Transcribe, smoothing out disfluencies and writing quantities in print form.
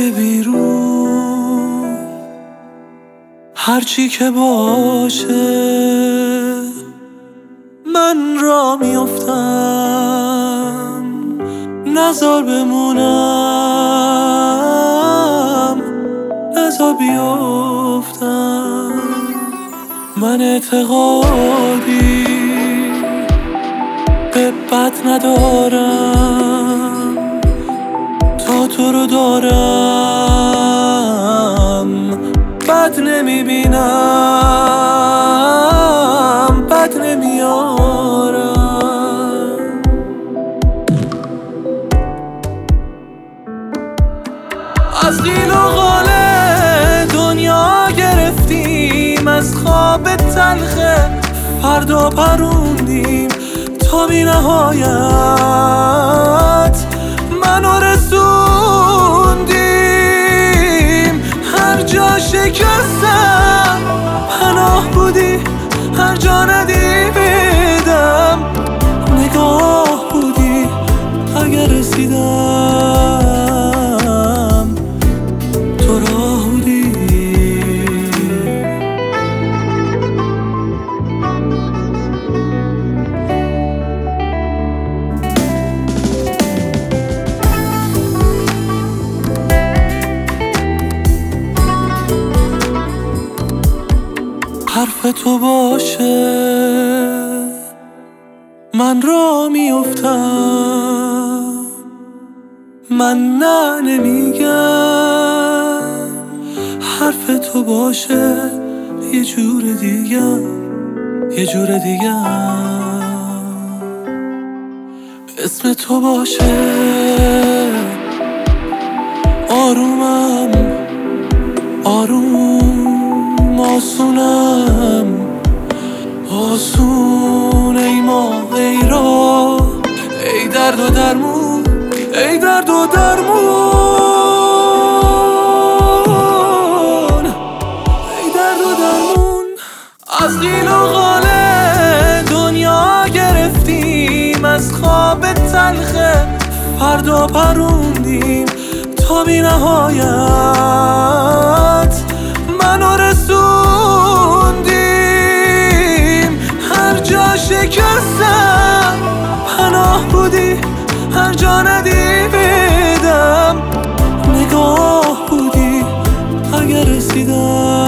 های بیرون هرچی که باشه من را میافتم، نزار بمونم، نزار بیافتم. من اعتقادی به بد ندارم، تا تو رو دارم بد نمیبینم، بد نمیارم. از قیل و قال دنیا گرفتیم، از خواب تلخ فردا پروندیم تا بی نهایت منو رسوندیم. هر جا شکستم پناه بودی، هر جا ندیدم نگاه بودی. اگر رسیدم تو راه بودی. حرف تو باشه من را میافتم، من نه نمیگم. حرف تو باشه یه جور دیگم، یه جور دیگم. اسم تو باشه آرومم، آروم آسونم، آسون ای ماه ای راه ای درد و درمون، ای درد و درمون، ای درد و درمون. از قیل و قال دنیا گرفتیم، از خواب تلخ فردا پروندیم تا بی نهایت منو رسوندیم. هر جا شکستم پناه بودی، هر جا ندیدم نگاه بودی. اگر رسیدم